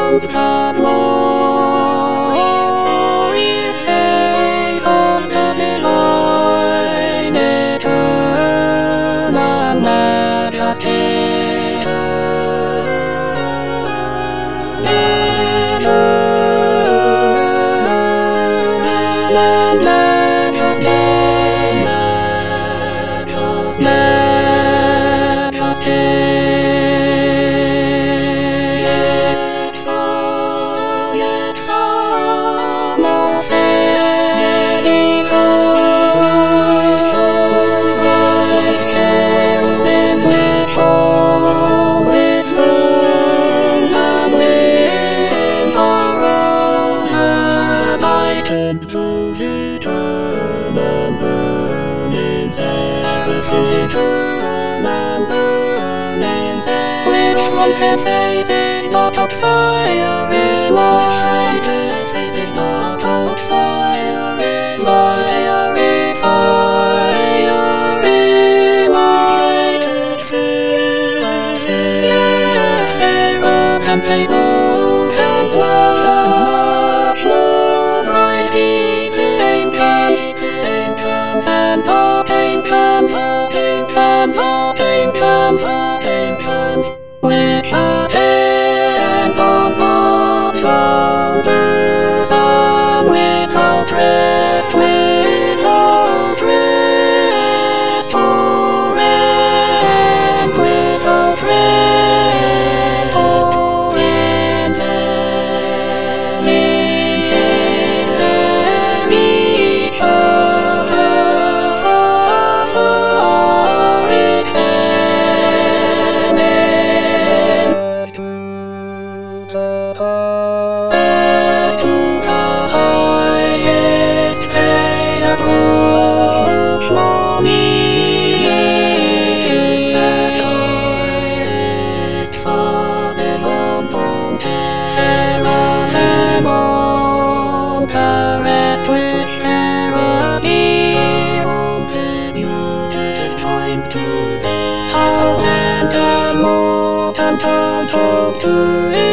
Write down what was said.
out the glorious face of the divine eternal majesty. Those eternal burnings, everything's eternal burnings, which one can face is not a fiery light, face is not a fiery light, fiery light, and play gold and love, bright paint guns, and all paint guns, with a hand on both shoulders, and without rest, oh, and without rest, oh, caressed with charity, open you to this time to how and more and to